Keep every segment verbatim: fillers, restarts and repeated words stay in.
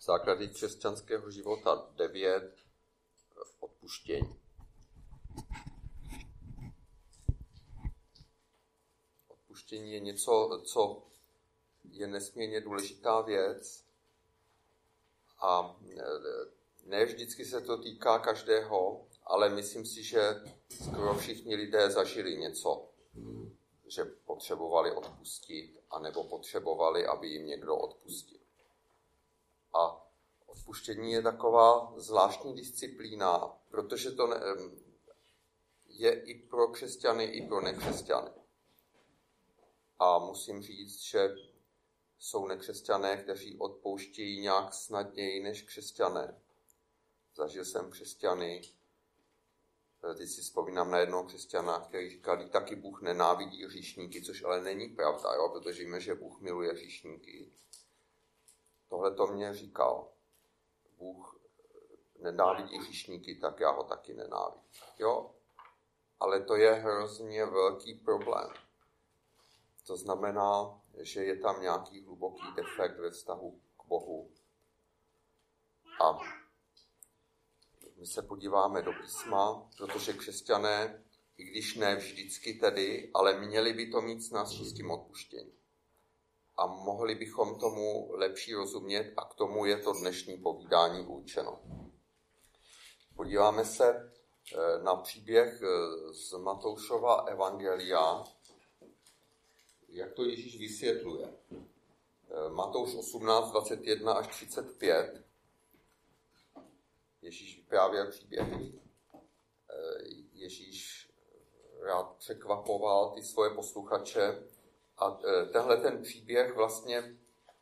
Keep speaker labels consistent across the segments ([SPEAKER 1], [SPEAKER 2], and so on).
[SPEAKER 1] Základy křesťanského života devět. Odpuštění. Odpuštění je něco, co je nesmírně důležitá věc a ne vždycky se to týká každého, ale myslím si, že skoro všichni lidé zažili něco, že potřebovali odpustit, anebo potřebovali, aby jim někdo odpustil. A odpuštění je taková zvláštní disciplína, protože to ne, je i pro křesťany, i pro nekřesťany. A musím říct, že jsou nekřesťané, kteří odpouštějí nějak snadněji než křesťané. Zažil jsem křesťany, teď si vzpomínám na jednoho křesťana, který říkal, taky Bůh nenávidí hříšníky, což ale není pravda, jo? Protože víme, že Bůh miluje hříšníky. Tohle to mě říkal. Bůh nenávidí hříšníky, tak já ho taky nenávidím. Jo? Ale to je hrozně velký problém. To znamená, že je tam nějaký hluboký defekt ve vztahu k Bohu. A my se podíváme do písma, protože křesťané, i když ne vždycky tedy, ale měli by to mít snazší s tím odpuštěním. A mohli bychom tomu lepší rozumět a k tomu je to dnešní povídání určeno. Podíváme se na příběh z Matoušova evangelia, jak to Ježíš vysvětluje. Matouš osmnáct, dvacet jedna až třicet pět. Ježíš vyprávěl příběhy. Ježíš rád překvapoval ty svoje posluchače. A tenhle ten příběh vlastně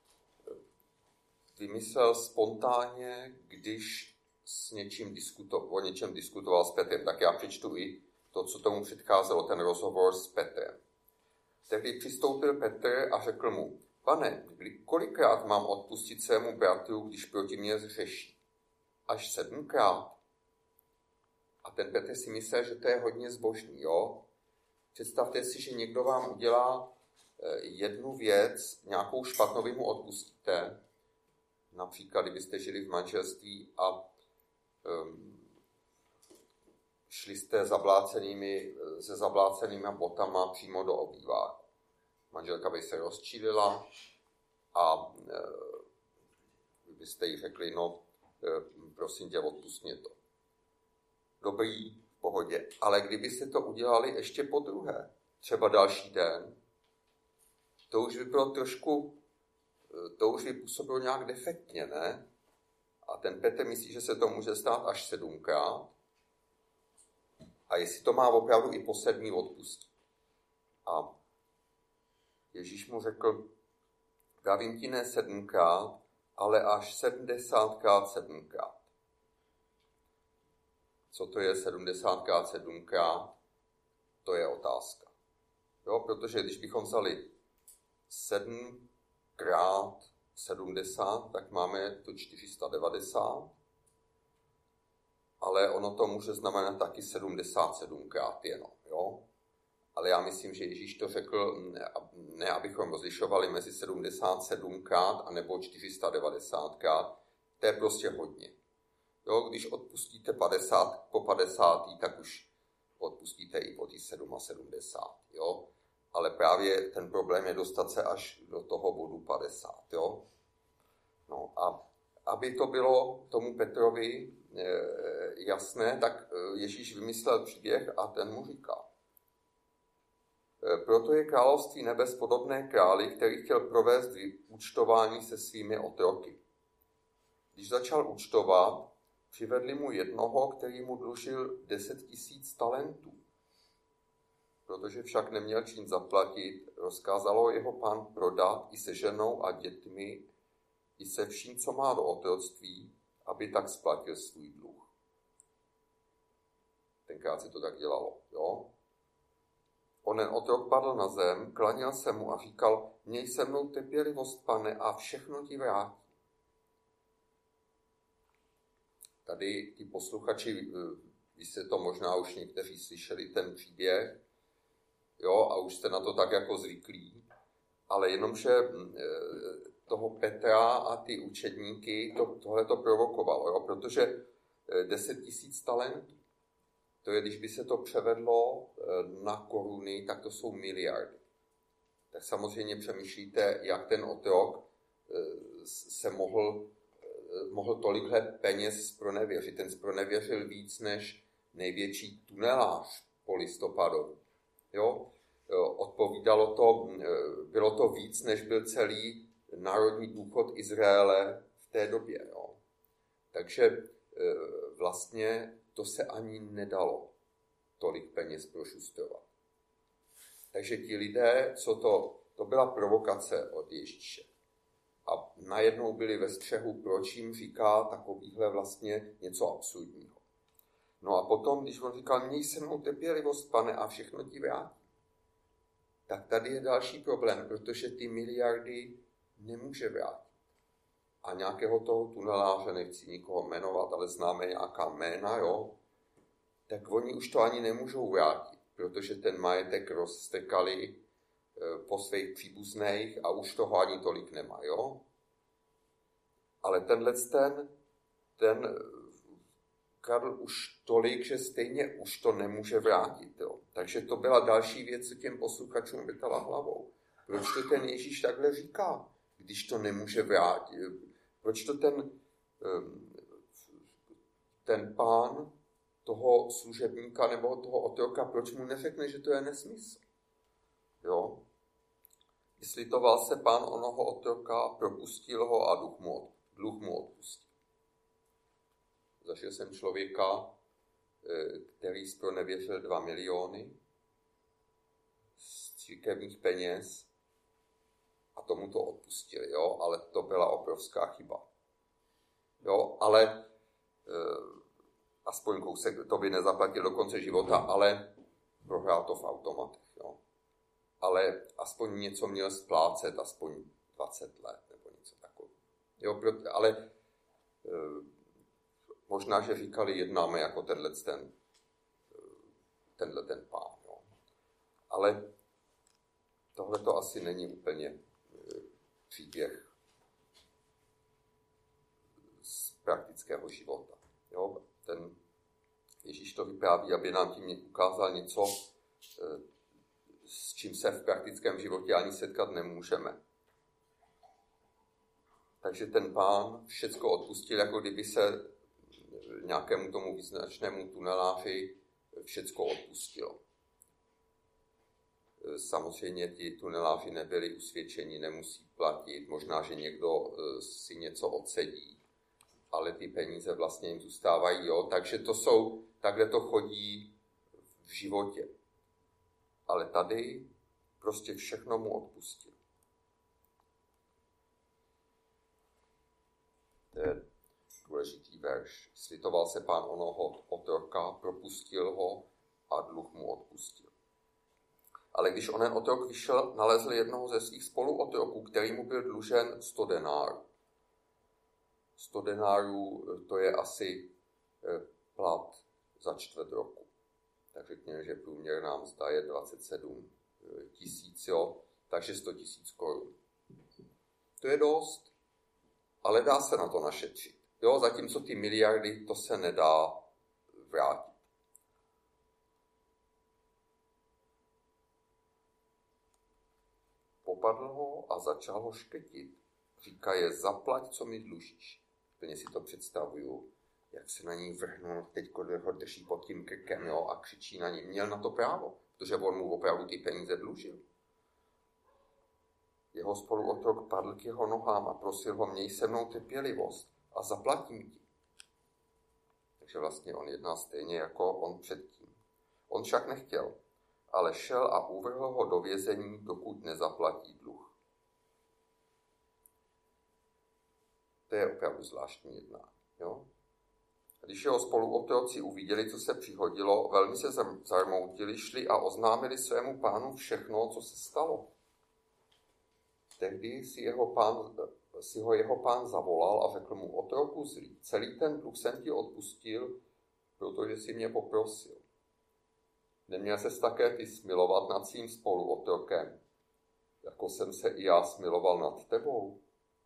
[SPEAKER 1] vymyslel spontánně, když s něčím diskutoval, o něčem diskutoval s Petrem. Tak já přečtu i to, co tomu předcházelo, ten rozhovor s Petrem. Tehdy přistoupil Petr a řekl mu, pane, kolikrát mám odpustit svému bratru, když proti mě zhřeší? Až sedmkrát? A ten Petr si myslel, že to je hodně zbožný, jo? Představte si, že někdo vám udělá jednu věc, nějakou špatnou, vy mu odpustíte. Například, kdybyste žili v manželství a um, šli jste zablácenými, se zablácenými botama přímo do obýváku. Manželka by se rozčílila a uh, byste jí řekli, no, uh, prosím tě, odpust mě to. Dobrý, v pohodě. Ale kdybyste to udělali ještě po druhé, třeba další den, to už by bylo trošku, to už by působilo nějak defektně, ne? A ten Petr myslí, že se to může stát až sedmkrát. A jestli to má opravdu i po sedmý odpustit. A Ježíš mu řekl, pravím ti ne sedmkrát, ale až sedmdesátkrát sedmkrát. Co to je sedmdesátkrát sedmkrát? To je otázka. Jo, protože když bychom vzali sedm krát sedmdesát, tak máme to čtyři sta devadesát, ale ono to může znamenat taky sedmdesát sedm krát jenom, jo? Ale já myslím, že Ježíš to řekl, ne, ne abychom rozlišovali mezi sedmdesát sedm krát a nebo čtyři sta devadesát krát, to je prostě hodně. Jo, když odpustíte padesát po padesátý, tak už odpustíte i po ty sedmdesát sedm, jo? Ale právě ten problém je dostat se až do toho bodu padesát, jo? No a aby to bylo tomu Petrovi e, jasné, tak Ježíš vymyslel příběh a ten mu říká. E, proto je království nebes podobné králi, který chtěl provést účtování se svými otroky. Když začal účtovat, přivedli mu jednoho, který mu dlužil deset tisíc talentů. Protože však neměl čím zaplatit, rozkázalo jeho pán prodat i se ženou a dětmi, i se vším, co má do otroctví, aby tak splatil svůj dluh. Tenkrát se to tak dělalo, jo? Onen otrok padl na zem, klaněl se mu a říkal, měj se mnou trpělivost, pane, a všechno ti vrátím. Tady ti posluchači, vy jste to možná už někteří slyšeli, ten příběh, jo, a už jste na to tak jako zvyklí, ale jenomže toho Petra a ty učedníky to, tohle to provokovalo, jo? Protože deset tisíc talentů, to je, když by se to převedlo na koruny, tak to jsou miliardy. Tak samozřejmě přemýšlíte, jak ten otrok se mohl, mohl tolikhle peněz zpronevěřit. Ten zpronevěřil víc než největší tunelář po listopadu. Jo? Odpovídalo to, bylo to víc, než byl celý národní důchod Izraele v té době. Jo? Takže vlastně to se ani nedalo tolik peněz prošustrovat. Takže ti lidé, co to, to byla provokace od Ježíše. A najednou byli ve střehu, proč jim říká takovýhle vlastně něco absurdního. No a potom, když on říkal, měj se mnou trpělivost, pane, a všechno ti vrátím. Tak tady je další problém, protože ty miliardy nemůže vrátit. A nějakého toho tuneláře, nechci nikoho jmenovat, ale známe nějaká jména, jo, tak oni už to ani nemůžou vrátit, protože ten majetek rozstrkali po svých příbuzných a už toho ani tolik nemá, jo. Ale tenhle ten, ten kradl už tolik, že stejně už to nemůže vrátit, jo. Takže to byla další věc, co těm posluchačům vytala hlavou. Proč to ten Ježíš takhle říká, když to nemůže vrátit? Proč to ten, ten pán toho služebníka nebo toho otroka, proč mu neřekne, že to je nesmysl? Jo? Jestli to val se pán onoho otroka, propustil ho a dluh mu, dluh mu odpustil. Zažil jsem člověka, který zpronevěřil dva miliony z církevních peněz a tomu to odpustili, jo? Ale to byla obrovská chyba. Jo? Ale e, aspoň kousek to by nezaplatil do konce života, ale prohrál to v automatech. Jo? Ale aspoň něco měl splácet, aspoň dvacet let nebo něco takového. Jo? Ale e, možná, že říkali, jednáme jako tenhle ten, tenhle ten pán. Jo? Ale tohle to asi není úplně příběh z praktického života. Jo? Ten Ježíš to vypráví, aby nám tím ukázal něco, s čím se v praktickém životě ani setkat nemůžeme. Takže ten pán všecko odpustil, jako kdyby se nějakému tomu význačnému tuneláři všecko odpustilo. Samozřejmě ti tuneláři nebyli usvědčeni, nemusí platit, možná, že někdo si něco odsedí, ale ty peníze vlastně jim zůstávají, jo. Takže to jsou, takhle to chodí v životě. Ale tady prostě všechno mu odpustil. To je důležitý verš. Slitoval se pán onoho otroka, propustil ho a dluh mu odpustil. Ale když onen otrok vyšel, nalezl jednoho ze svých spoluotroků, který mu byl dlužen sto denárů. sto denárů to je asi plat za čtvrt roku. Tak řekněme, že průměrná mzda je dvacet sedm tisíc, jo, takže sto tisíc korun. To je dost, ale dá se na to našetřit. Jo, zatímco ty miliardy, to se nedá vrátit. Popadl ho a začal ho štětit. Říká je, zaplať, co mi dlužíš. Plně si to představuju, jak se na ní vrhnul, teď ho drží pod tím krkem, jo, a křičí na ní. Měl na to právo, protože on mu opravdu ty peníze dlužil. Jeho spoluotrok padl k jeho nohám a prosil ho, měj se mnou trpělivost a zaplatím ti. Takže vlastně on jedná stejně jako on předtím. On však nechtěl, ale šel a uvrhl ho do vězení, dokud nezaplatí dluh. To je opravdu zvláštní jednání. Jo? Když jeho spoluotroci uviděli, co se přihodilo, velmi se zarmoutili, šli a oznámili svému pánu všechno, co se stalo. Tehdy si, jeho pán, si ho jeho pán zavolal a řekl mu, otroku zlý, celý ten dluh jsem ti odpustil, protože si mě poprosil. Neměl ses také ty smilovat nad svým spoluotrokem, jako jsem se i já smiloval nad tebou.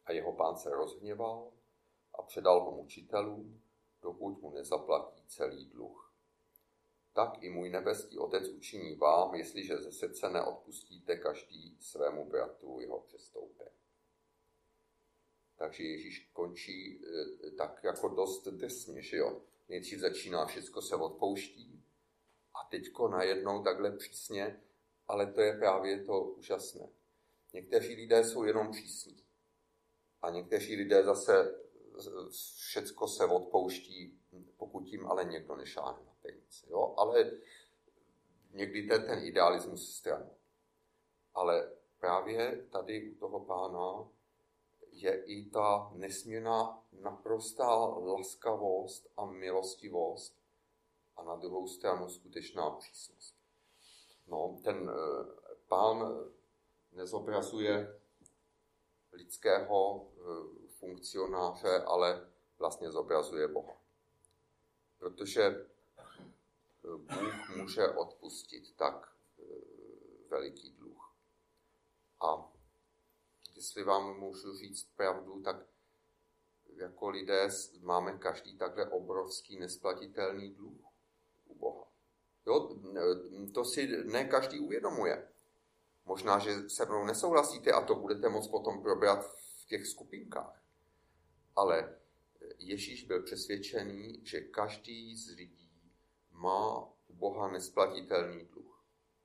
[SPEAKER 1] A jeho pán se rozhněval a předal ho mučitelům, dokud mu nezaplatí celý dluh. Tak i můj nebeský Otec učiní vám, jestliže ze srdce neodpustíte každý svému bratru jeho přestoupení. Takže Ježíš končí e, tak jako dost drsně, že jo. Nejdřív začíná, všecko se odpouští a teďko najednou takhle přísně, ale to je právě to úžasné. Někteří lidé jsou jenom přísní a někteří lidé zase všecko se odpouští, pokud jim ale někdo nešáhne na peníze. Jo? Ale někdy to je ten idealismus stranou. Ale právě tady u toho pána je i ta nesmírná naprostá laskavost a milostivost a na druhou stranu skutečná přísnost. No, ten pán nezobrazuje lidského funkcionáře, ale vlastně zobrazuje Boha. Protože Bůh může odpustit tak veliký dluh. A jestli vám můžu říct pravdu, tak jako lidé máme každý takhle obrovský nesplatitelný dluh u Boha. Jo, to si ne každý uvědomuje. Možná, že se mnou nesouhlasíte a to budete moct potom probrat v těch skupinkách. Ale Ježíš byl přesvědčený, že každý z lidí má u Boha nesplatitelný dluh.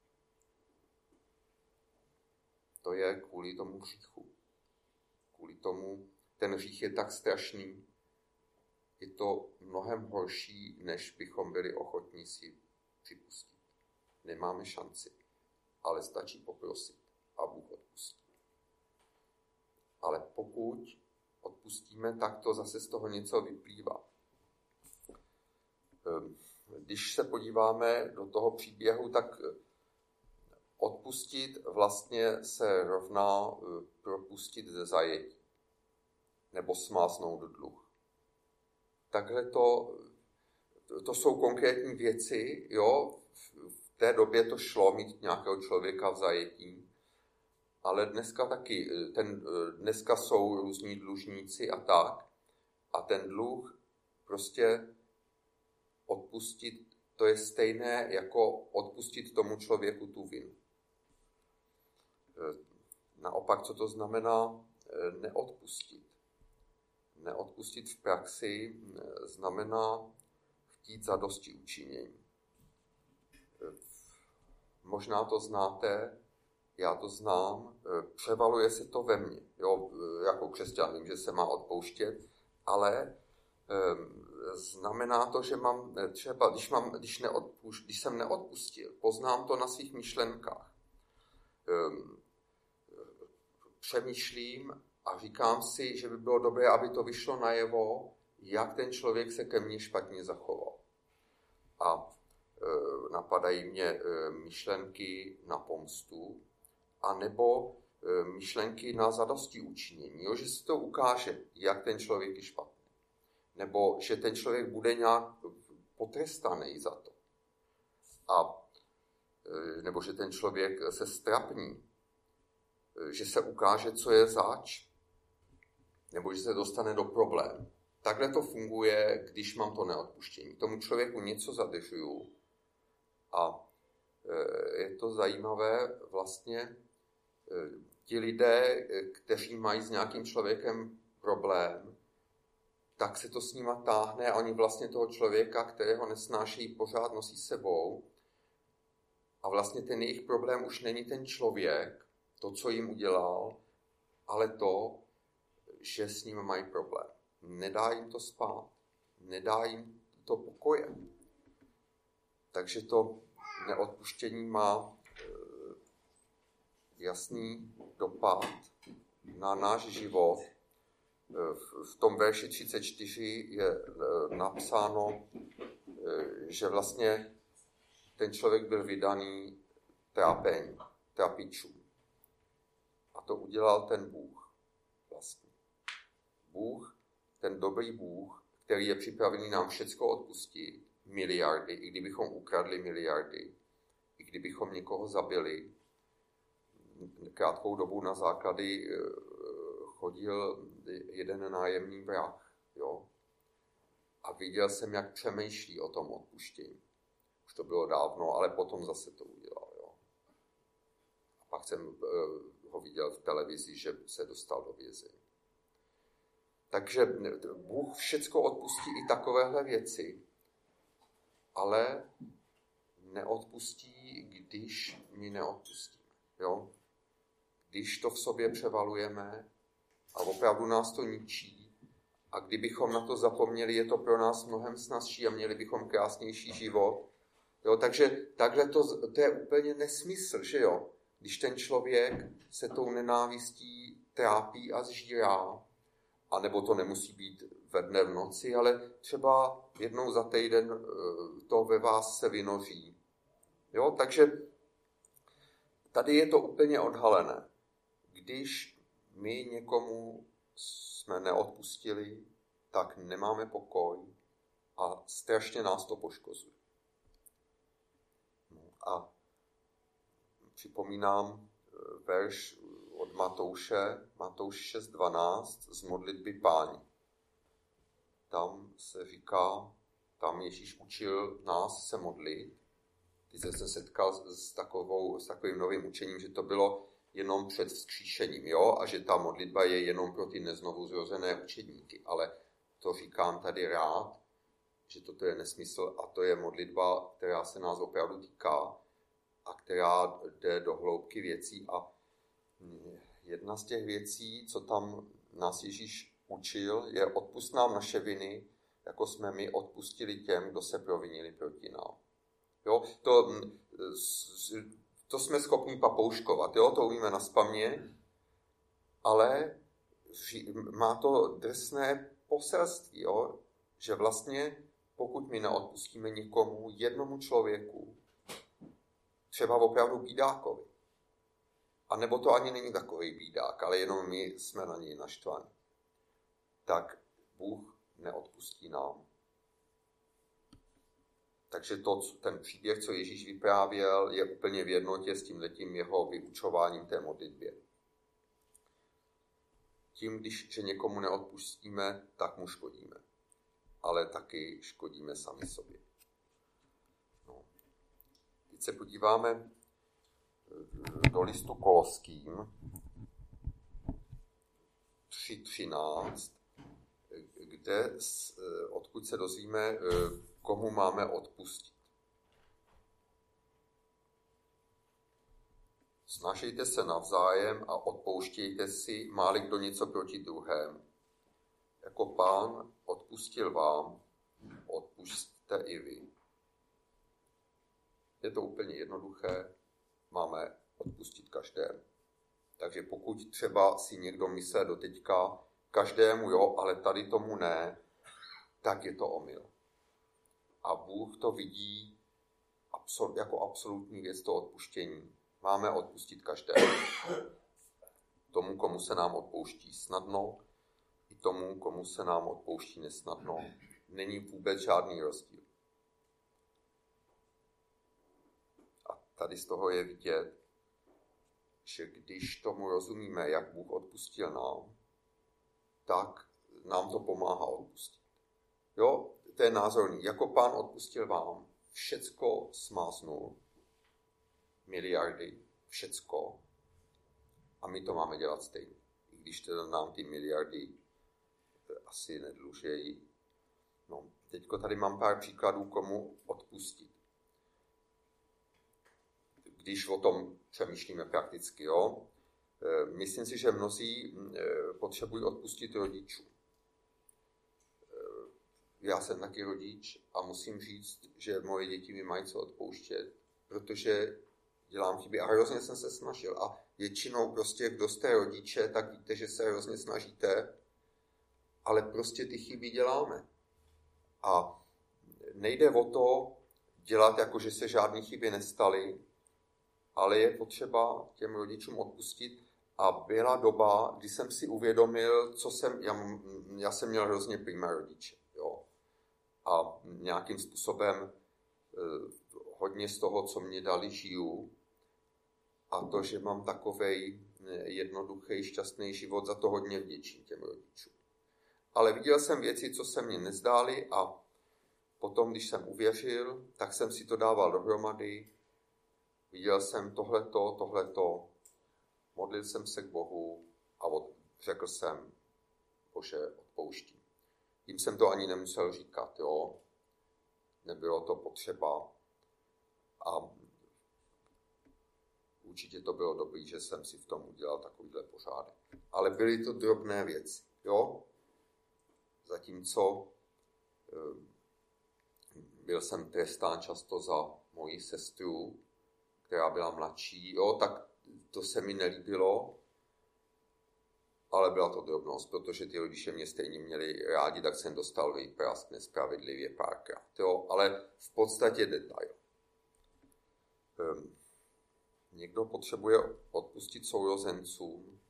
[SPEAKER 1] To je kvůli tomu hříchu. Kvůli tomu ten hřích je tak strašný, je to mnohem horší, než bychom byli ochotní si připustit. Nemáme šanci, ale stačí poprosit a Bůh odpustí. Ale pokud odpustíme, tak to zase z toho něco vyplývá. Když se podíváme do toho příběhu, tak odpustit vlastně se rovná propustit ze zajetí nebo smáznout dluh. Takhle to, to jsou konkrétní věci, jo. V té době to šlo mít nějakého člověka v zajetí, ale dneska taky, ten, dneska jsou různí dlužníci a tak. A ten dluh prostě odpustit, to je stejné jako odpustit tomu člověku tu vinu. Naopak, co to znamená neodpustit? Neodpustit v praxi znamená chtít zadosti učinění. Možná to znáte, já to znám, převaluje se to ve mně. Jo, jako křesťan vím, že se má odpouštět, ale znamená to, že mám třeba, když, mám, když, neodpuš, když jsem neodpustil, poznám to na svých myšlenkách. Přemýšlím a říkám si, že by bylo dobré, aby to vyšlo najevo, jak ten člověk se ke mně špatně zachoval. A e, napadají mě e, myšlenky na pomstu, anebo e, myšlenky na zadosti učinění, jo, že se to ukáže, jak ten člověk je špatný. Nebo že ten člověk bude nějak potrestaný za to. A, e, nebo že ten člověk se strapní, e, že se ukáže, co je zač, nebo že se dostane do problému. Takhle to funguje, když mám to neodpuštění. Tomu člověku něco zadržuju a je to zajímavé vlastně ti lidé, kteří mají s nějakým člověkem problém, tak se to s nima táhne a oni vlastně toho člověka, kterého nesnášejí, pořád nosí sebou a vlastně ten jejich problém už není ten člověk, to, co jim udělal, ale to, že s ním mají problém. Nedá jim to spát, nedá jim to pokoje. Takže to neodpuštění má jasný dopad na náš život. V tom verši třicet čtyři je napsáno, že vlastně ten člověk byl vydaný trápení, trápičům. A to udělal ten Bůh vlastně. Bůh, ten dobrý Bůh, který je připravený nám všecko odpustit, miliardy, i kdybychom ukradli miliardy, i kdybychom někoho zabili. Krátkou dobu na základy chodil jeden nájemný vrah, jo. A viděl jsem, jak přemýšlí o tom odpuštění. Už to bylo dávno, ale potom zase to udělal, jo. A pak jsem uh, ho viděl v televizi, že se dostal do vězení. Takže Bůh všecko odpustí i takovéhle věci, ale neodpustí, když my neodpustíme. Jo? Když to v sobě převalujeme a opravdu nás to ničí a kdybychom na to zapomněli, je to pro nás mnohem snazší a měli bychom krásnější život. Jo? Takže takhle to, to je úplně nesmysl, že jo? Když ten člověk se tou nenávistí trápí a zžírá, a nebo to nemusí být ve dne v noci, ale třeba jednou za týden to ve vás se vynoří. Jo, takže tady je to úplně odhalené. Když my někomu jsme neodpustili, tak nemáme pokoj a strašně nás to poškozuje. No a připomínám verš od Matouše, Matouš šest dvanáct z modlitby Páně. Tam se říká, tam Ježíš učil nás se modlit. Teď jsem se setkal s, takovou, s takovým novým učením, že to bylo jenom před vzkříšením, jo? A že ta modlitba je jenom pro ty neznovu zrozené učedníky. Ale to říkám tady rád, že toto je nesmysl a to je modlitba, která se nás opravdu týká a která jde do hloubky věcí. A jedna z těch věcí, co tam nás Ježíš učil, je odpusť nám naše viny, jako jsme my odpustili těm, kdo se provinili proti nám. Jo, to, to jsme schopni papouškovat, jo, to umíme nazpaměť, ale má to drsné poselství, jo, že vlastně pokud my neodpustíme někomu, jednomu člověku, třeba opravdu bídákovi, a nebo to ani není takový bídák, ale jenom my jsme na něj naštvaní, tak Bůh neodpustí nám. Takže to, ten příběh, co Ježíš vyprávěl, je úplně v jednotě s tímhletím jeho vyučováním té modlitbě. Tím, když že někomu neodpustíme, tak mu škodíme. Ale taky škodíme sami sobě. No. Teď se podíváme do listu Koloským tři třináct, kde, odkud se dozvíme, komu máme odpustit. Snažejte se navzájem a odpouštějte si, má-li kdo něco proti druhému. Jako Pán odpustil vám, odpusťte i vy. Je to úplně jednoduché, máme odpustit každému. Takže pokud třeba si někdo myslel doteďka, každému jo, ale tady tomu ne, tak je to omyl. A Bůh to vidí absol- jako absolutní věc to odpuštění. Máme odpustit každému. Tomu, komu se nám odpouští snadno, i tomu, komu se nám odpouští nesnadno. Není vůbec žádný rozdíl. A tady z toho je vidět, že když tomu rozumíme, jak Bůh odpustil nám, tak nám to pomáhá odpustit. Jo, to je názorný. Jako Pán odpustil vám, všecko smáznul, miliardy, všecko, a my to máme dělat stejně. I když teda nám ty miliardy asi nedlužejí. No, teďko tady mám pár příkladů, komu odpustit. Když o tom přemýšlíme prakticky, jo. Myslím si, že mnozí potřebují odpustit rodičů. Já jsem taky rodič a musím říct, že moje děti mi mají co odpouštět, protože dělám chyby a hrozně jsem se snažil. A většinou prostě, kdo jste rodiče, tak víte, že se hrozně snažíte, ale prostě ty chyby děláme. A nejde o to dělat, jako že se žádné chyby nestaly, ale je potřeba těm rodičům odpustit. A byla doba, kdy jsem si uvědomil, co jsem, já, já jsem měl hrozně prima rodiče. Jo. A nějakým způsobem eh, hodně z toho, co mě dali, žiju. a to, že mám takovej jednoduchý, šťastný život, za to hodně vděčím těm rodičům. Ale viděl jsem věci, co se mně nezdály a potom, když jsem uvěřil, tak jsem si to dával dohromady. Viděl jsem tohleto, tohleto, modlil jsem se k Bohu a od, řekl jsem, Bože, odpouštím. Tím jsem to ani nemusel říkat, jo. Nebylo to potřeba a určitě to bylo dobrý, že jsem si v tom udělal takovýhle pořádek. Ale byly to drobné věci, jo. Zatímco byl jsem trestán často za moji sestru, která byla mladší, jo, tak to se mi nelíbilo, ale byla to drobnost, protože ty rodiče mě stejně měli rádi, tak jsem dostal výprask nespravedlivě párkrát, jo, ale v podstatě detail. Um, někdo potřebuje odpustit sourozencům,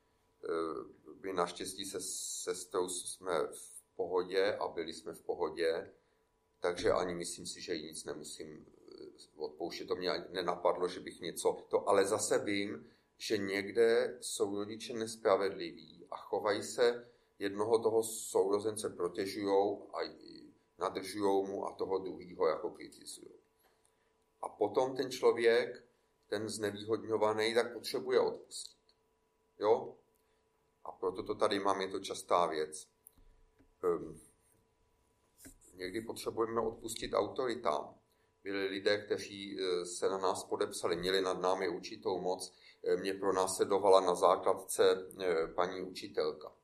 [SPEAKER 1] my naštěstí se sestrou jsme v pohodě a byli jsme v pohodě, takže ani myslím si, že jí nic nemusím odpouštět. To mě ani nenapadlo, že bych něco... To, ale zase vím, že někde jsou rodiče nespravedliví a chovají se, jednoho toho sourozence protežujou a nadržujou mu a toho druhýho jako kritizují. A potom ten člověk, ten znevýhodňovaný, tak potřebuje odpustit. Jo? A proto to tady mám, je to častá věc. Um, někdy potřebujeme odpustit autoritám. Byli lidé, kteří se na nás podepsali, měli nad námi určitou moc. Mě pronásledovala na základce paní učitelka.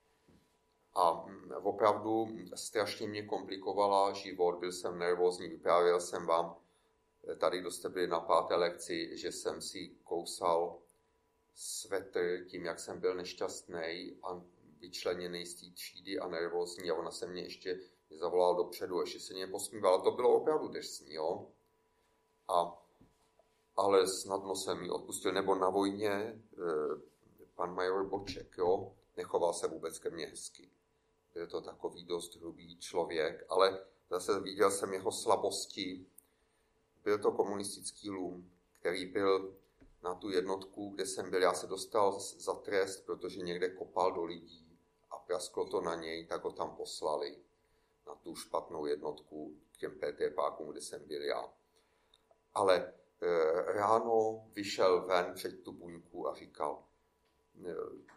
[SPEAKER 1] A opravdu strašně mě komplikovala život, byl jsem nervózní, vyprávěl jsem vám, tady kdo jste byli na páté lekci, že jsem si kousal svetr tím, jak jsem byl nešťastný a vyčleněný z té třídy a nervózní a ona se mě ještě zavolala dopředu, ještě se mě posmívala. To bylo opravdu drsný, jo. A, ale snadno jsem jí odpustil. Nebo na vojně e, pan major Boček, jo, nechoval se vůbec ke mně hezky. Byl to takový dost hrubý člověk, ale zase viděl jsem jeho slabosti. Byl to komunistický lům, který byl na tu jednotku, kde jsem byl. Já se dostal za trest, protože někde kopal do lidí a prasklo to na něj, tak ho tam poslali na tu špatnou jednotku k těm P T pákům, kde jsem byl já. Ale e, ráno vyšel ven před tu buňku a říkal, e,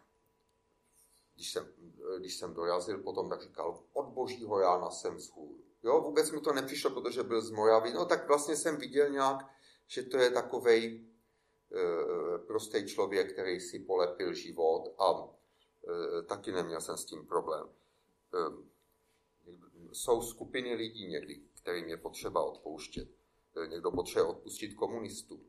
[SPEAKER 1] když, jsem, e, když jsem dorazil potom, tak říkal, od božího rána jsem z hůru. Jo, vůbec mi to nepřišlo, protože byl z Moravy. No tak vlastně jsem viděl nějak, že to je takovej e, prostý člověk, který si polepil život a e, taky neměl jsem s tím problém. E, Jsou skupiny lidí někdy, kterým je potřeba odpouštět. Někdo potřebuje odpustit komunistům.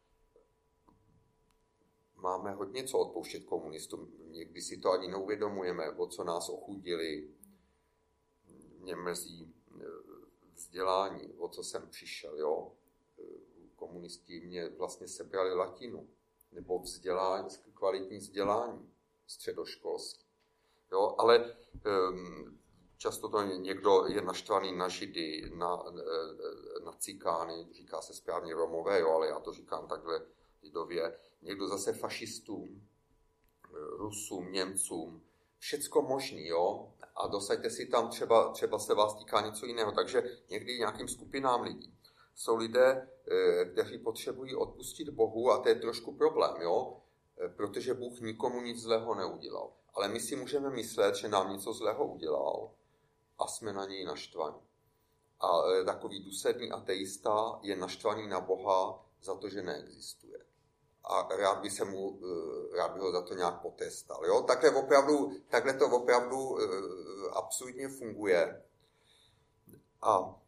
[SPEAKER 1] Máme hodně co odpouštět komunistům. Někdy si to ani neuvědomujeme, o co nás ochudili. Mě mrzí vzdělání, o co jsem přišel. Jo? Komunisti mě vlastně sebrali latinu. Nebo vzdělání, kvalitní vzdělání středoškolské. Jo? Ale um, často to někdo je naštvaný na Židy, na, na cikány, říká se správně Romové, jo, ale já to říkám takhle lidově. Někdo zase fašistům, Rusům, Němcům, všecko možný, jo. A dosaďte si tam, třeba, třeba se vás týká něco jiného. Takže někdy nějakým skupinám lidí. Jsou lidé, kteří potřebují odpustit Bohu a to je trošku problém, jo. Protože Bůh nikomu nic zlého neudělal. Ale my si můžeme myslet, že nám něco zlého udělal, a jsme na něj naštvaní. A takový důsledný ateista je naštvaný na Boha za to, že neexistuje. A rád by se mu, rád by ho za to nějak potrestal. Jo? Takhle, opravdu, takhle to opravdu absurdně funguje. A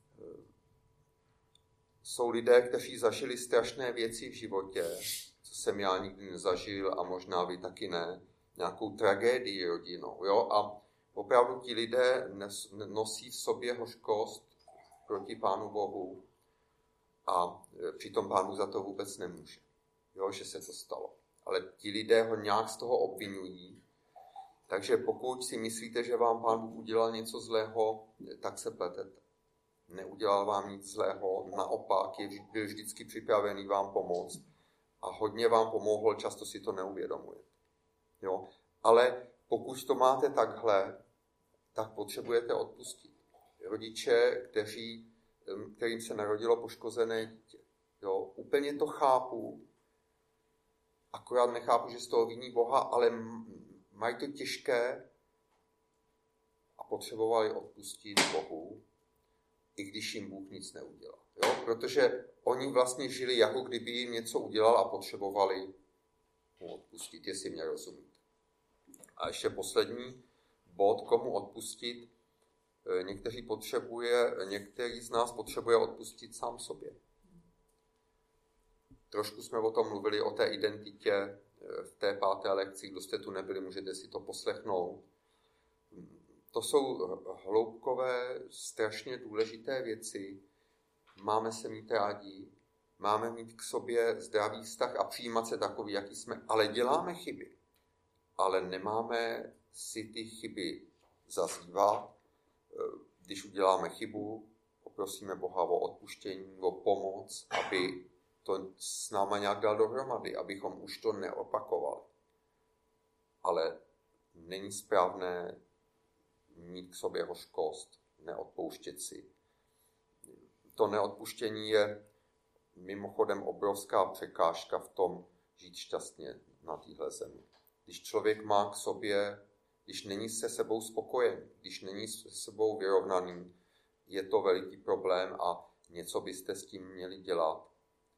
[SPEAKER 1] jsou lidé, kteří zažili strašné věci v životě, co jsem já nikdy nezažil a možná vy taky ne, nějakou tragédii rodinou. Jo? A opravdu ti lidé nosí v sobě hořkost proti Pánu Bohu a přitom Pánu za to vůbec nemůže, jo, že se to stalo. Ale ti lidé ho nějak z toho obvinují, takže pokud si myslíte, že vám Pán Bůh udělal něco zlého, tak se pletete. Neudělal vám nic zlého, naopak je byl vždycky připravený vám pomoct a hodně vám pomohl, často si to neuvědomujete. Jo? Ale pokud to máte takhle, tak potřebujete odpustit. Rodiče, kteří, kterým se narodilo poškozené dítě. Jo? Úplně to chápu, akorát nechápu, že z toho viní Boha, ale mají to těžké a potřebovali odpustit Bohu, i když jim Bůh nic neudělal. Jo? Protože oni vlastně žili, jako kdyby jim něco udělal a potřebovali mu odpustit, jestli mě rozumíte. A ještě poslední bod, komu odpustit. Někteří, potřebuje, některý z nás potřebuje odpustit sám sobě. Trošku jsme o tom mluvili, o té identitě v té páté lekci. Kdo jste tu nebyli, můžete si to poslechnout. To jsou hloubkové, strašně důležité věci. Máme se mít rádi, máme mít k sobě zdravý vztah a přijímat se takový, jaký jsme, ale děláme chyby. Ale nemáme si ty chyby zazývat. Když uděláme chybu, poprosíme Boha o odpuštění, o pomoc, aby to s náma nějak dal dohromady, abychom už to neopakovali. Ale není správné mít k sobě hořkost, neodpouštět si. To neodpuštění je mimochodem obrovská překážka v tom žít šťastně na téhle zemi. Když člověk má k sobě, když není se sebou spokojen, když není se sebou vyrovnaný, je to veliký problém a něco byste s tím měli dělat.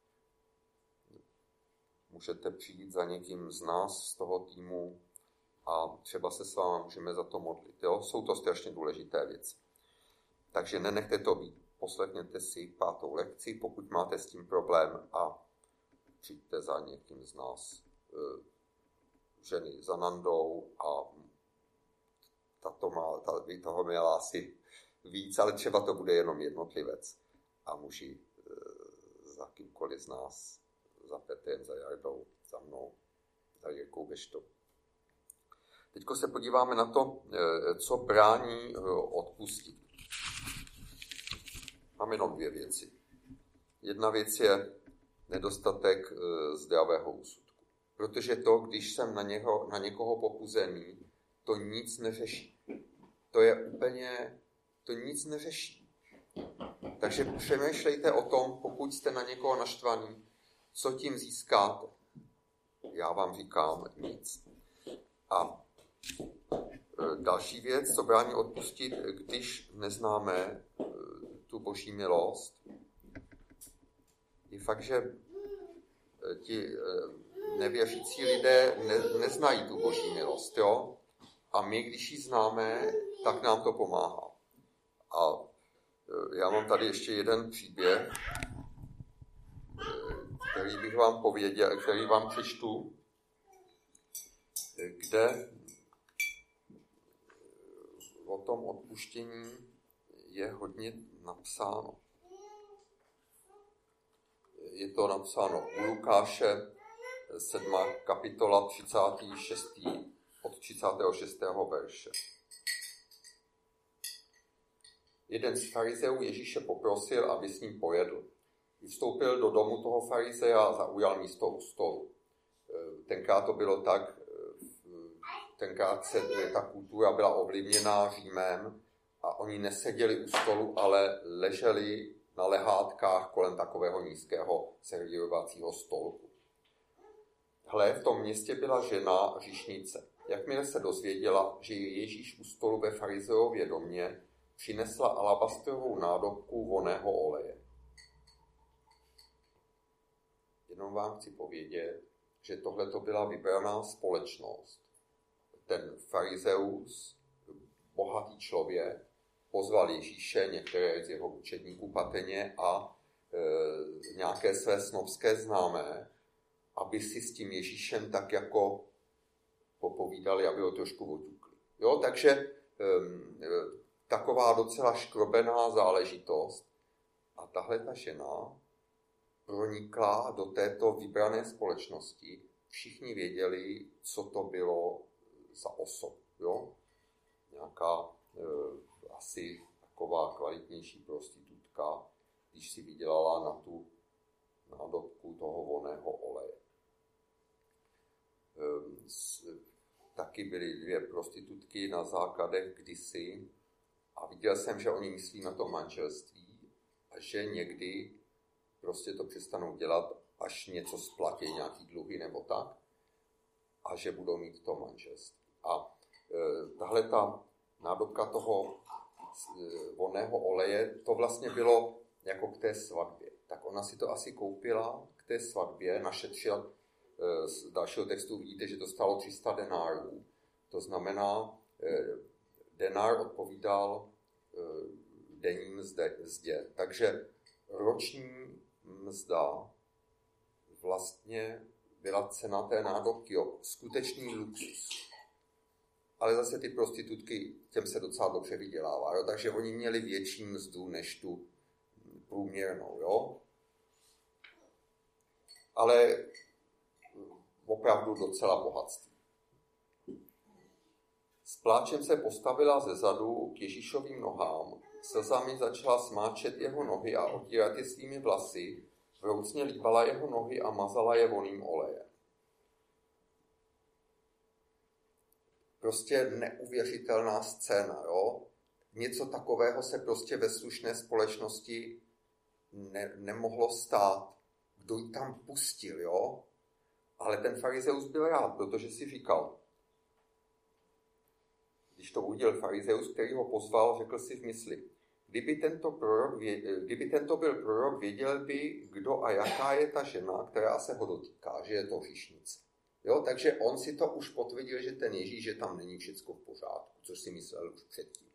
[SPEAKER 1] Můžete přijít za někým z nás, z toho týmu, a třeba se s váma můžeme za to modlit. Jo? Jsou to strašně důležité věci. Takže nenechte to být. Poslechněte si pátou lekci, pokud máte s tím problém, a přijďte za někým z nás, ženy za Nandou, a tato má, ta, by toho měla asi víc, ale třeba to bude jenom jednotlivec. A muži za kýmkoliv z nás, za Petrem, za Jardou, za mnou, za Jirkou Beštou. Teď se podíváme na to, co brání odpustit. Mám jenom dvě věci. Jedna věc je nedostatek zdravého úsudku. Protože to, když jsem na, něho, na někoho popuzený, to nic neřeší. To je úplně, to nic neřeší. Takže přemýšlejte o tom, pokud jste na někoho naštvaný, co tím získáte. Já vám říkám nic. A další věc, co brání odpustit, když neznáme tu boží milost, je fakt, že ti nevěřící lidé ne, neznají tu boží milost, jo? A my, když ji známe, tak nám to pomáhá. A já mám tady ještě jeden příběh, který bych vám pověděl, který vám přečtu, kde o tom odpuštění je hodně napsáno. Je to napsáno u Lukáše, sedmá kapitola, třicátý šestý od třicátého šestého verše. Jeden z farizeů Ježíše poprosil, aby s ním pojedl. Vstoupil do domu toho farizeja a zaujal místo u stolu. Tenkrát to bylo tak, tenkrát se ta kultura byla ovlivněná Římem a oni neseděli u stolu, ale leželi na lehátkách kolem takového nízkého servírovacího stolku. Hle, v tom městě byla žena hříšnice. Jakmile se dozvěděla, že je Ježíš u stolu ve farizeově domě, přinesla alabastrovou nádobku vonného oleje. Jenom vám chci povědět, že tohle to byla vybraná společnost. Ten farizeus, bohatý člověk, pozval Ježíše, některé z jeho učedníků patrně a e, nějaké své snobské známé, aby si s tím Ježíšem tak jako popovídali, aby ho trošku oťukli. Jo, takže e, e, taková docela škrobená záležitost. A tahle ta žena pronikla do této vybrané společnosti. Všichni věděli, co to bylo za osobu. Jo? Nějaká e, asi taková kvalitnější prostitutka, když si vydělala na tu nádobku toho vonného oleje. taky byly dvě prostitutky na základech kdysi a viděl jsem, že oni myslí na to manželství a že někdy prostě to přestanou dělat, až něco splatí, nějaký dluhy nebo tak, a že budou mít to manželství. A e, tahle ta nádobka toho e, vonného oleje, to vlastně bylo jako k té svatbě. Tak ona si to asi koupila k té svatbě, našetřila, e, z dalšího textu vidíte, že to stálo tři sta denárů. To znamená, e, denár odpovídal e, denní mzdě. Takže roční mzda vlastně byla cena té nádobky, jo, skutečný luxus. Ale zase ty prostitutky, těm se docela dobře vydělává, jo, takže oni měli větší mzdu než tu průměrnou, jo. Ale opravdu docela bohatství. S pláčem se postavila ze zadu k Ježíšovým nohám, slzami začala smáčet jeho nohy a otírat je svými vlasy, vroucně líbala jeho nohy a mazala je vonným olejem. Prostě neuvěřitelná scéna, jo? Něco takového se prostě ve slušné společnosti ne, nemohlo stát. Kdo ji tam pustil, jo? Ale ten farizeus byl rád, protože si říkal, když to udělal farizeus, který ho pozval, řekl si v mysli, kdyby tento, prorok věděl, kdyby tento byl prorok, věděl by, kdo a jaká je ta žena, která se ho dotýká, že je to hříšnice. Jo, takže on si to už potvrdil, že ten Ježíš, že tam není všecko v pořádku, což si myslel už předtím.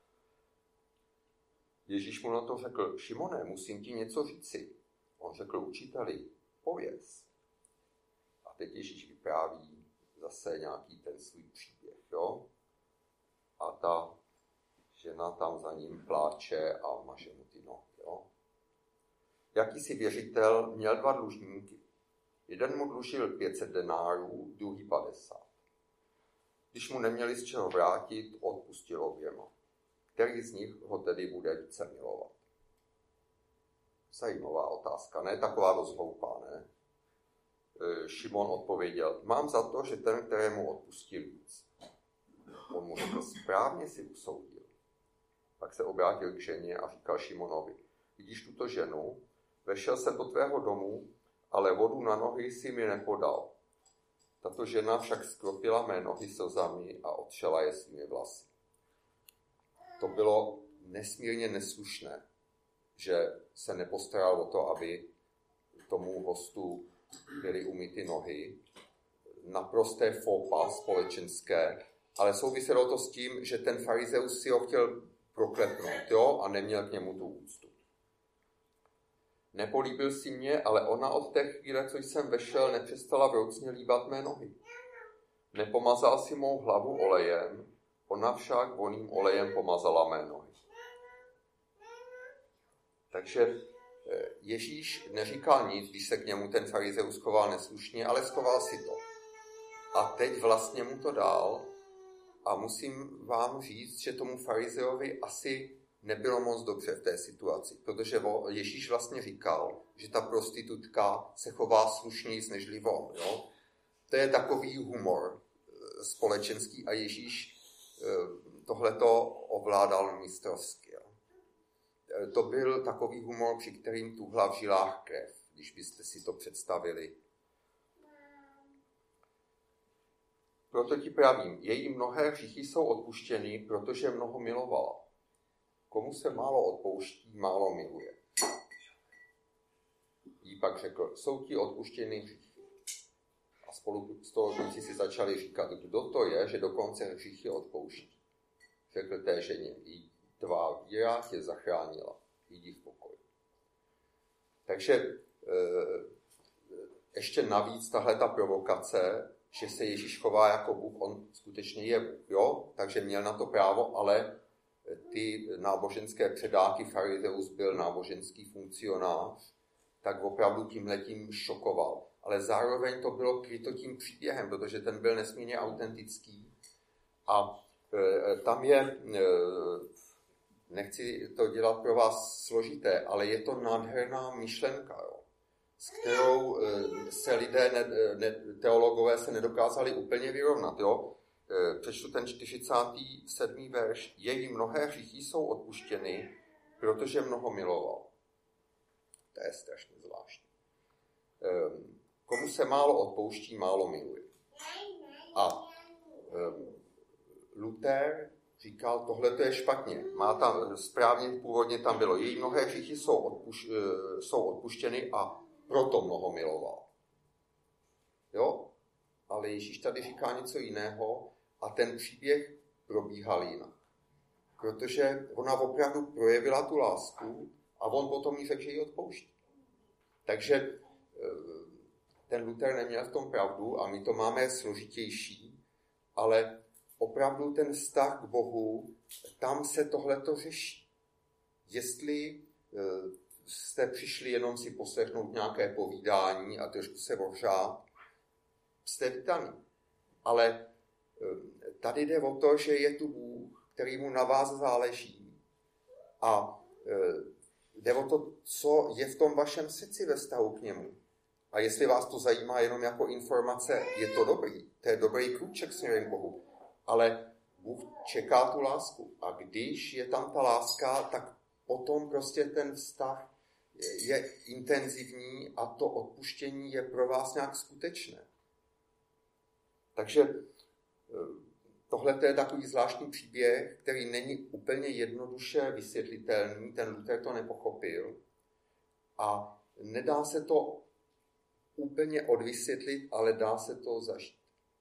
[SPEAKER 1] Ježíš mu na to řekl, Šimone, musím ti něco říci. On řekl, učiteli, pověz. A teď Ježíš vypráví zase nějaký ten svůj příběh, jo. A ta žena tam za ním pláče a maže mu ty nohy, jo. Jakýsi věřitel měl dva dlužníky. Jeden mu dlužil pět set denárů, druhý padesát. Když mu neměli z čeho vrátit, odpustil oběma. Který z nich ho tedy bude více milovat? Zajímavá otázka, ne taková dost hloupá, ne? Šimon odpověděl, mám za to, že ten, kterému odpustil víc. On mu řekl, správně si usoudil. Pak se obrátil k ženě a říkal Šimonovi, vidíš tuto ženu? Vešel jsem do tvého domu, ale vodu na nohy si mi nepodal. Tato žena však skropila mé nohy slzami a otřela je svými vlasy. To bylo nesmírně neslušné, že se nepostaral o to, aby tomu hostu byly umyty nohy. Naprosté faux pas společenské, ale souviselo to s tím, že ten farizeus si ho chtěl proklepnout, jo, a neměl k němu tu úctu. Nepolíbil si mě, ale ona od té chvíle, co jsem vešel, nepřestala vroucně líbat mé nohy. Nepomazal si mou hlavu olejem, ona však vonným olejem pomazala mé nohy. Takže Ježíš neříkal nic, když se k němu ten farizeus choval neslušně, ale schoval si to. A teď vlastně mu to dal a musím vám říct, že tomu farizeovi asi nebylo moc dobře v té situaci, protože Ježíš vlastně říkal, že ta prostitutka se chová slušněji nežli on. Jo? To je takový humor společenský a Ježíš tohleto ovládal mistrovsky. To byl takový humor, při kterým tuhla v žilách krev, když byste si to představili. Proto ti pravím, její mnohé hříchy jsou odpuštěny, protože mnoho milovala. Komu se málo odpouští, málo miluje. Jí pak řekl, jsou ti odpuštěny hříchy. A spolu s toho si začali říkat, kdo to je, že dokonce hříchy odpouští. Řekl té ženě, jí tvá víra tě zachránila, jdi v pokoji. Takže e, ještě navíc tahle ta provokace, že se Ježíš chová jako Bůh, on skutečně je Bůh, jo? Takže měl na to právo, ale ty náboženské předáky, farizeus byl náboženský funkcionář, tak opravdu tímhletím šokoval. Ale zároveň to bylo kryto tím příběhem, protože ten byl nesmírně autentický. A e, tam je, e, nechci to dělat pro vás složité, ale je to nádherná myšlenka, jo, s kterou e, se lidé, ne, ne, teologové se nedokázali úplně vyrovnat. Jo. přečtu ten čtyřicátý sedmý verš. Její mnohé hříchy jsou odpuštěny, protože mnoho miloval. To je strašně zvláštní. Komu se málo odpouští, málo miluje. A Luther říkal, tohle to je špatně. Má tam, správně původně tam bylo, její mnohé hříchy jsou, odpuš, jsou odpuštěny a proto mnoho miloval. Jo? Ale Ježíš tady říká něco jiného a ten příběh probíhal jinak. Protože ona opravdu projevila tu lásku a on potom jí řekl, že ji odpouští. Takže ten Luther neměl v tom pravdu a my to máme složitější, ale opravdu ten vztah k Bohu, tam se tohleto řeší. Jestli jste přišli jenom si poslechnout nějaké povídání a trošku se ohřát, jste vítaný. Ale tady jde o to, že je tu Bůh, který mu na vás záleží a jde o to, co je v tom vašem srdci ve vztahu k němu. A jestli vás to zajímá jenom jako informace, je to dobrý. To je dobrý krůček směrem k Bohu. Ale Bůh čeká tu lásku. A když je tam ta láska, tak potom prostě ten vztah je intenzivní a to odpuštění je pro vás nějak skutečné. Takže tohle je takový zvláštní příběh, který není úplně jednoduše vysvětlitelný. Ten Luther to nepochopil. A nedá se to úplně odvysvětlit, ale dá se to zažít.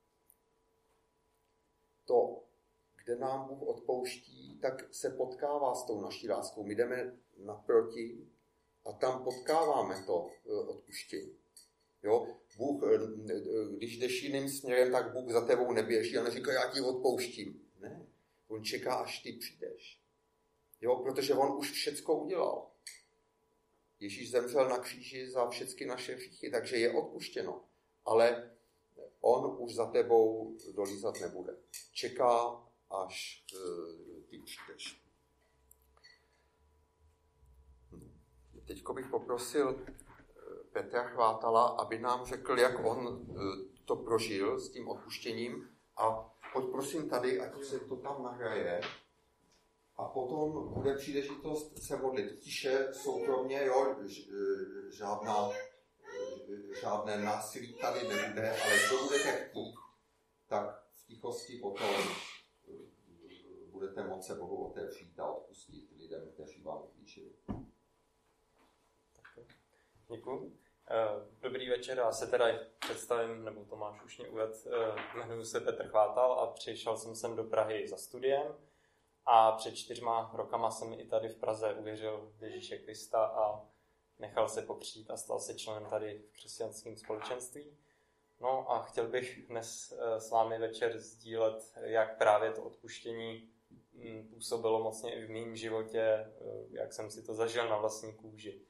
[SPEAKER 1] To, kde nám Bůh odpouští, tak se potkává s tou naší láskou. My jdeme naproti a tam potkáváme to odpuštění. Jo? Bůh, když jdeš jiným směrem, tak Bůh za tebou neběží a neříká, já ti odpouštím. Ne, on čeká, až ty přijdeš. Jo? Protože on už všecko udělal. Ježíš zemřel na kříži za všechny naše hříchy, takže je odpuštěno. Ale on už za tebou dolízat nebude. Čeká, až uh, ty přijdeš. Teďko bych poprosil Petra Chvátala, aby nám řekl, jak on uh, to prožil s tím odpuštěním. A pojď prosím tady, ať se to tam nahraje. A potom bude příležitost se modlit tiše, soukromně, jo, žádná, žádné násilí tady nebude, ale kdo budete chtít, tak v tichosti potom budete moci Bohu otevřít a odpustit lidem, kteří vám ublížili.
[SPEAKER 2] Děkuji. Dobrý večer, já se teda představím, nebo Tomáš už mě uvedl, jmenuji se Petr Chvátal a přišel jsem sem do Prahy za studiem. A před čtyřma rokama jsem i tady v Praze uvěřil v Ježíše Krista a nechal se pokřtít a stal se členem tady v křesťanském společenství. No a chtěl bych dnes s vámi večer sdílet, jak právě to odpuštění působilo mocně i v mém životě, jak jsem si to zažil na vlastní kůži.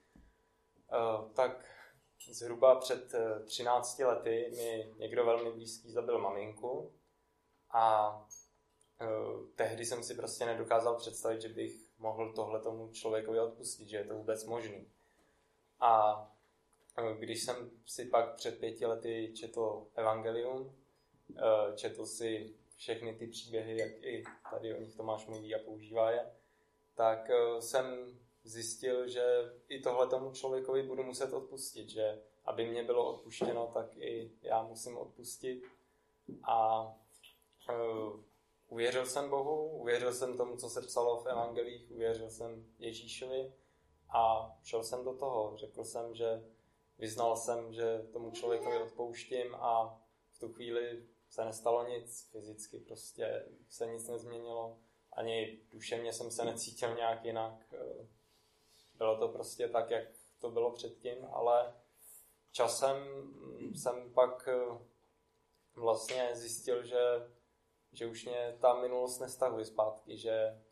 [SPEAKER 2] Tak zhruba před třinácti lety mi někdo velmi blízký zabil maminku a tehdy jsem si prostě nedokázal představit, že bych mohl tohle tomu člověkovi odpustit, že je to vůbec možný. A když jsem si pak před pěti lety četl Evangelium, četl si všechny ty příběhy, jak i tady o nich Tomáš mluví a používá je, tak jsem zjistil, že i tohle tomu člověkovi budu muset odpustit, že aby mě bylo odpuštěno, tak i já musím odpustit. A uvěřil jsem Bohu, uvěřil jsem tomu, co se psalo v evangelích, uvěřil jsem Ježíšovi a šel jsem do toho. Řekl jsem, že vyznal jsem, že tomu člověkovi odpouštím a v tu chvíli se nestalo nic, fyzicky prostě se nic nezměnilo, ani duševně jsem se necítil nějak jinak. Bylo to prostě tak, jak to bylo předtím, ale časem jsem pak vlastně zjistil, že že už mě ta minulost nestahuje zpátky, že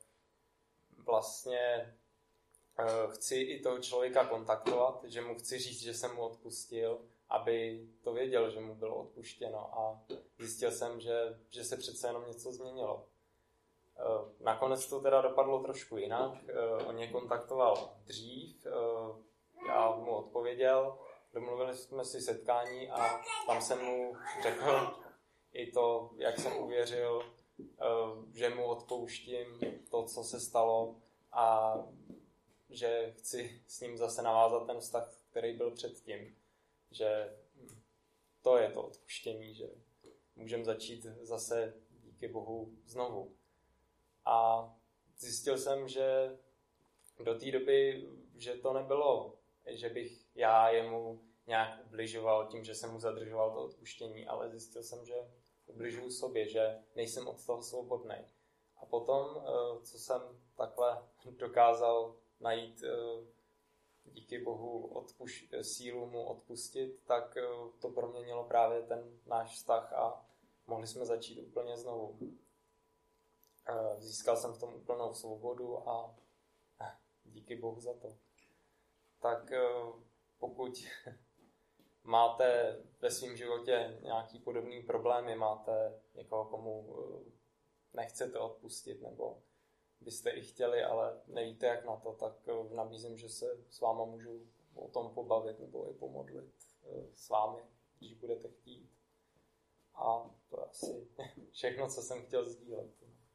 [SPEAKER 2] vlastně uh, chci i toho člověka kontaktovat, že mu chci říct, že jsem mu odpustil, aby to věděl, že mu bylo odpuštěno a zjistil jsem, že, že se přece jenom něco změnilo. Uh, nakonec to teda dopadlo trošku jinak, uh, on mě kontaktoval dřív, uh, já mu odpověděl, domluvili jsme si setkání a tam jsem mu řekl, i to, jak jsem uvěřil, že mu odpouštím to, co se stalo a že chci s ním zase navázat ten vztah, který byl předtím. Že to je to odpuštění, že můžeme začít zase díky Bohu znovu. A zjistil jsem, že do té doby, že to nebylo, že bych já jemu nějak ubližoval tím, že jsem mu zadržoval to odpuštění, ale zjistil jsem, že ubližuju sobě, že nejsem od toho svobodný. A potom, co jsem takhle dokázal najít díky Bohu odpuš- sílu mu odpustit, tak to proměnilo právě ten náš vztah a mohli jsme začít úplně znovu. Získal jsem v tom úplnou svobodu a díky Bohu za to. Tak pokud máte ve svém životě nějaký podobný problémy, máte někoho, komu nechcete odpustit, nebo byste i chtěli, ale nevíte jak na to, tak nabízím, že se s váma můžu o tom pobavit nebo i pomodlit s vámi, když budete chtít. A to je asi všechno, co jsem chtěl sdílet.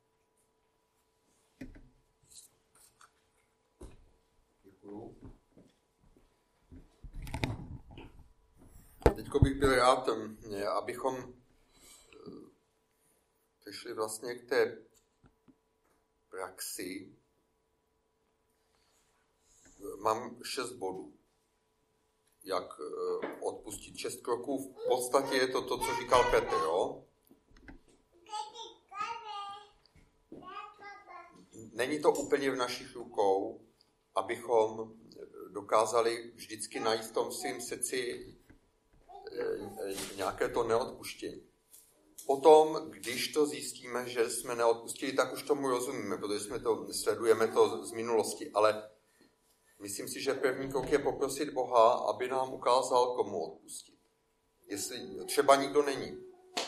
[SPEAKER 1] Děkuju. Teďko bych byl rád, abychom přešli vlastně k té praxi. Mám šest bodů, jak odpustit. Šest kroků. V podstatě je to to, co říkal Petr, jo? Není to úplně v našich rukou, abychom dokázali vždycky najít v tom svým srdci nějaké to neodpuštění. Potom, když to zjistíme, že jsme neodpustili, tak už tomu rozumíme, protože jsme to, sledujeme to z minulosti, ale myslím si, že první krok je poprosit Boha, aby nám ukázal, komu odpustit. Jestli třeba nikdo není.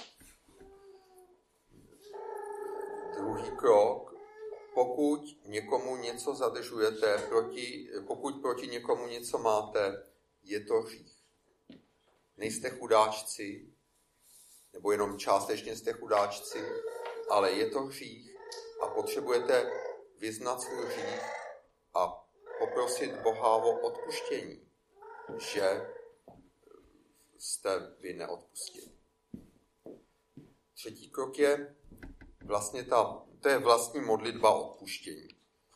[SPEAKER 1] Druhý krok, pokud někomu něco zadržujete, proti, pokud proti někomu něco máte, je to hřích. Nejste chudáčci, nebo jenom částečně jste chudáčci, ale je to hřích a potřebujete vyznat svůj hřích a poprosit Boha o odpuštění, že jste vy neodpustili. Třetí krok je vlastně ta, to je vlastní modlitba odpuštění.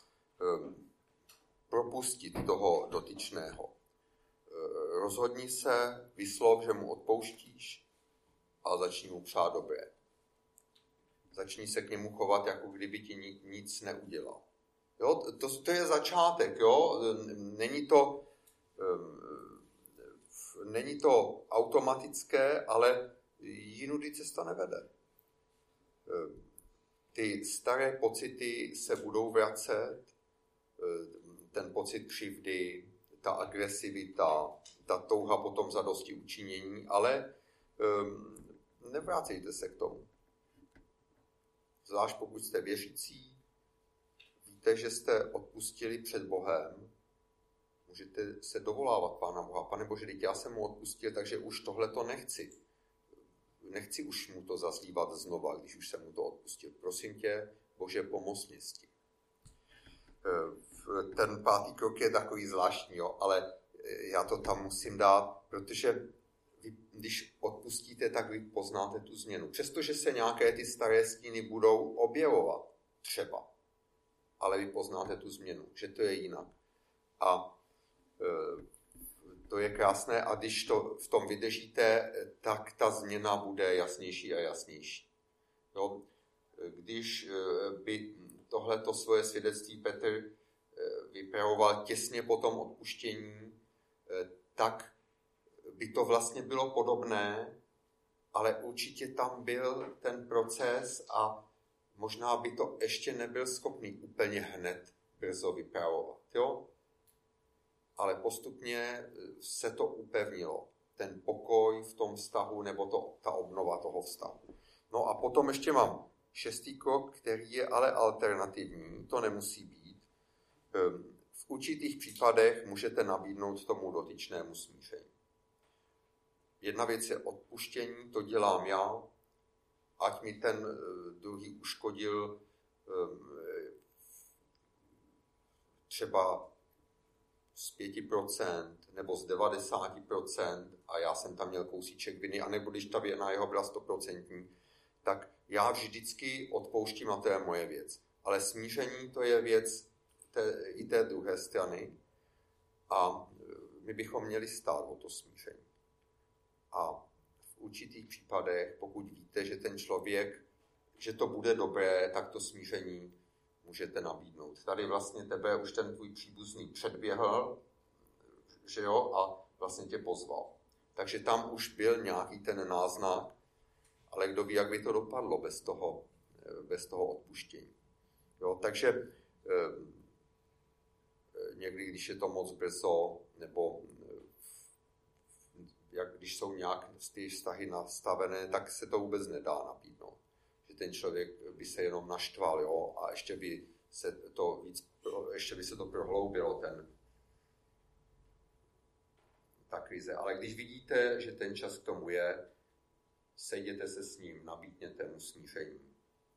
[SPEAKER 1] Propustit toho dotyčného. Rozhodni se, vyslov, že mu odpouštíš a začni mu přát dobré. Začni se k němu chovat, jako kdyby ti nic neudělal. Jo, to, to je začátek, jo? Není to, um, není to automatické, ale jinudy cesta nevede. Um, ty staré pocity se budou vracet, ten pocit křivdy, ta agresivita, ta touha potom za dosti učinění, ale um, nevrácejte se k tomu. Zvlášť pokud jste věřící, víte, že jste odpustili před Bohem, můžete se dovolávat Pána Boha. Pane Bože, teď já jsem mu odpustil, takže už tohle to nechci. Nechci už mu to zazlívat znova, když už jsem mu to odpustil. Prosím tě, Bože, pomoz mě s tím. Ten pátý krok je takový zvláštní, jo, ale já to tam musím dát, protože vy, když odpustíte, tak vy poznáte tu změnu. Přestože se nějaké ty staré stíny budou objevovat, třeba, ale vy poznáte tu změnu, že to je jinak. A e, to je krásné a když to v tom vydržíte, tak ta změna bude jasnější a jasnější. Jo? Když by tohleto svoje svědectví Petr vypravoval těsně po tom odpuštění, tak by to vlastně bylo podobné, ale určitě tam byl ten proces a možná by to ještě nebyl schopný úplně hned brzo vypravovat. Jo? Ale postupně se to upevnilo. Ten pokoj v tom vztahu nebo to, ta obnova toho vztahu. No a potom ještě mám šestý krok, který je ale alternativní. To nemusí být. V určitých případech můžete nabídnout tomu dotyčnému smíření. Jedna věc je odpuštění, to dělám já. ať mi ten druhý uškodil třeba z pěti procent nebo z devadesáti procent a já jsem tam měl kousíček viny, anebo když ta vina jeho byla stoprocentní, tak já vždycky odpouštím, a to je moje věc. Ale smíření to je věc té, i té druhé strany a my bychom měli stát o to smíření. A v určitých případech, pokud víte, že ten člověk, že to bude dobré, tak to smíření můžete nabídnout. Tady vlastně tebe už ten tvůj příbuzný předběhl, že jo, a vlastně tě pozval. Takže tam už byl nějaký ten náznak, ale kdo ví, jak by to dopadlo bez toho, bez toho odpuštění. Jo, takže eh, někdy, když je to moc brzo, nebo jak, když jsou nějak ty vztahy nastavené, tak se to vůbec nedá nabídnout. Že ten člověk by se jenom naštval, jo, a ještě by se to víc, ještě by se to prohloubilo, ten, ta krize. Ale když vidíte, že ten čas k tomu je, sejděte se s ním, nabídněte mu smíření.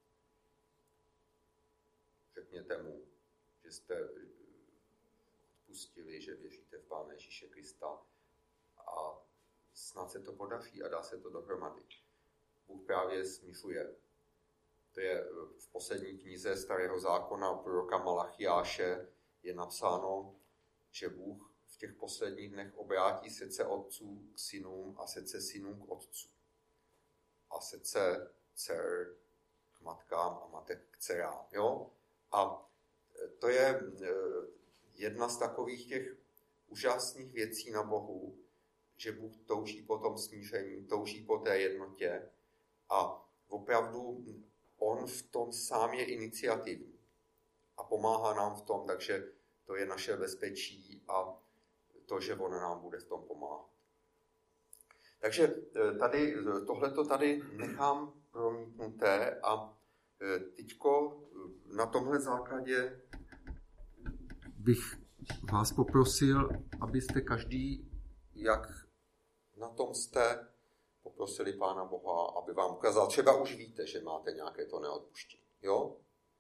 [SPEAKER 1] Řekněte mu, že jste odpustili, že věříte v Pána Ježíše Krista a snad se to podaří a dá se to dohromady. Bůh právě smířuje. To je v poslední knize Starého zákona proroka Malachiáše je napsáno, že Bůh v těch posledních dnech obrátí srdce otců k synům a srdce synů k otcům. A srdce dcer k matkám a matek k dcerám. Jo? A to je jedna z takových těch úžasných věcí na Bohu, že Bůh touží po tom smíření, touží po té jednotě a opravdu on v tom sám je iniciativní a pomáhá nám v tom, takže to je naše bezpečí a to, že on nám bude v tom pomáhat. Takže tady, tohleto tady nechám promítnuté a teďko na tomhle základě bych vás poprosil, abyste každý, jak na tom jste, poprosili Pána Boha, aby vám ukázal. Třeba už víte, že máte nějaké to neodpuštění. Jo?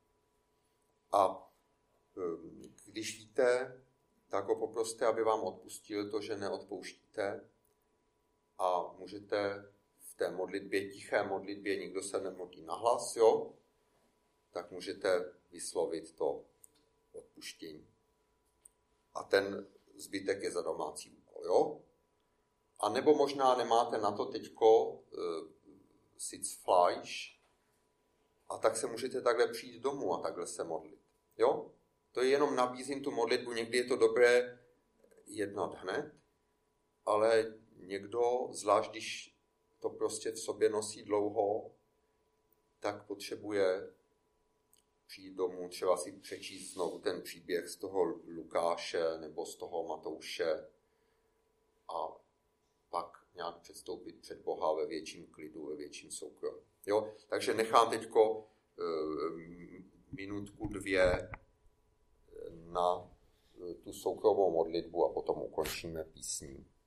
[SPEAKER 1] A když víte, tak ho poproste, aby vám odpustil to, že neodpouštíte. A můžete v té modlitbě, tiché modlitbě, nikdo se nemodlí nahlas, jo? Tak můžete vyslovit to odpuštění. A ten zbytek je za domácí úkol, jo? A nebo možná nemáte na to teďko uh, Sitzfleisch a tak se můžete takhle přijít domů a takhle se modlit, jo? To je jenom nabízím tu modlitbu, někdy je to dobré jednat hned, ale někdo, zvlášť když to prostě v sobě nosí dlouho, tak potřebuje přijít domů, třeba si přečíst znovu ten příběh z toho Lukáše nebo z toho Matouše a pak nějak předstoupit před Boha ve větším klidu, ve větším soukromí. Jo? Takže nechám teďko uh, minutku, dvě na tu soukromou modlitbu a potom ukončíme písní.